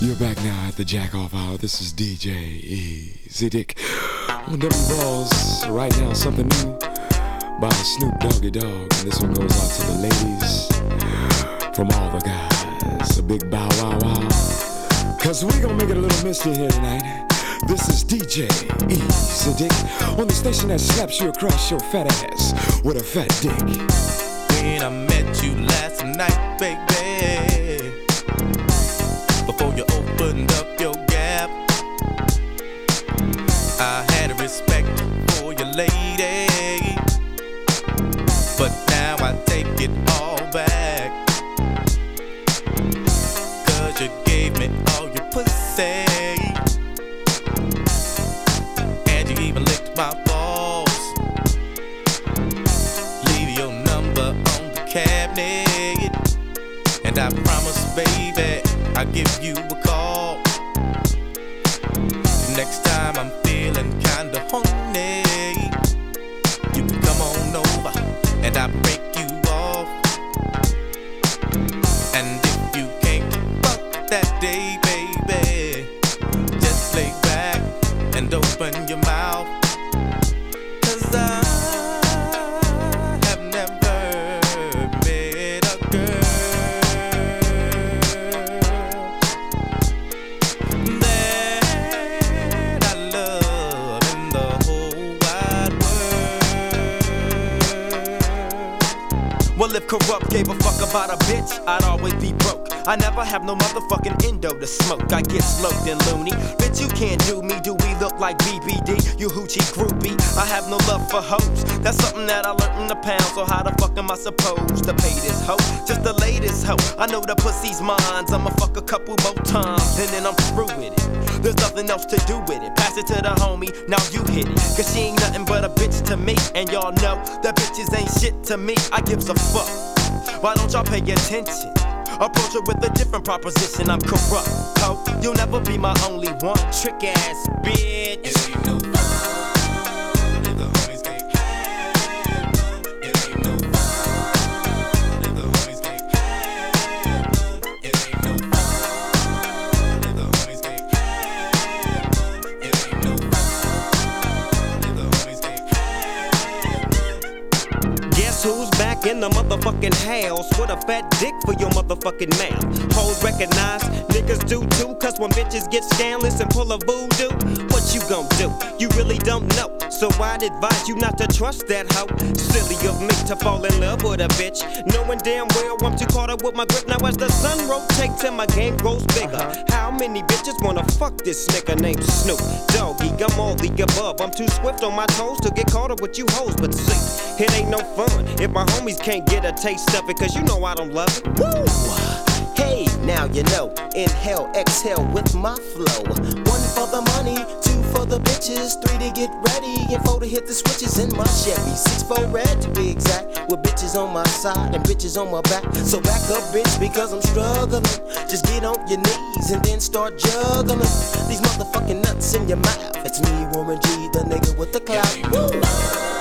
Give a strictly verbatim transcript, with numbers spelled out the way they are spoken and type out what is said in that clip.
You're back now at the Jack Off Hour. This is D J Easy Dick on them balls. Right now, something new by Snoop Doggy Dogg. And this one goes out to the ladies from all the guys. A big bow wow wow. Cause we gonna make it a little misty here tonight. This is D J Easy Dick on the station that slaps you across your fat ass with a fat dick. When I met you last night, baby, before you opened up your gap, I had a respect for your lady, but now I take it all back, cause you gave me all your pussy, and you even licked my balls. Leave your number on the cabinet, and I promise, baby, I'll give you a call. Next time I'm feeling kinda horny, you can come on over and I'll break you off. And if you can't fuck that day, baby, just lay back and open your mouth. Cause I have never met a girl Well, if Corrupt gave a fuck about a bitch, I'd always be broke. I never have no motherfucking endo to smoke. I get sloped and loony. Bitch, you can't do me. Do we look like B B D? You hoochie groupie. I have no love for hoes. That's something that I learned in the pound. So how the fuck am I supposed to pay this hoe? Just the latest hoe. I know the pussy's mine. I'ma fuck a couple more times and then I'm through with it. There's nothing else to do with it. Pass it to the homie, now you hit it. Cause she ain't nothing but a bitch to me. And y'all know that bitches ain't shit to me. I gives a fuck. Why don't y'all pay attention? Approach her with a different proposition. I'm corrupt, ho. You'll never be my only one. Trick ass bitch. It ain't no fun if the homies can't have none. It ain't no fun if the homies can't have none. It ain't no fun if the homies can't have none. It ain't no fun if the homies can't have none. Guess who's back in the motherfucking house with a fat dick for your motherfucking mouth? Hoes recognize, niggas do too, cause when bitches get scandalous and pull a voodoo, what you gon' do? You really don't know, so I'd advise you not to trust that hoe. Silly of me to fall in love with a bitch, knowing damn well I'm too caught up with my grip. Now as the sun rotates and my game grows bigger, uh-huh. How many bitches wanna fuck this nigga named Snoop Doggy? I'm all the above, I'm too swift on my toes to get caught up with you hoes. But see, it ain't no fun if my homies can't get a taste of it, cause you know I don't love it. Woo! Hey, now you know. Inhale, exhale with my flow. One for the money, two for the bitches, three to get ready, and four to hit the switches in my Chevy. Six for red to be exact, with bitches on my side and bitches on my back. So back up, bitch, because I'm struggling. Just get on your knees and then start juggling these motherfucking nuts in your mouth. It's me, Warren G, the nigga with the clout. Woo!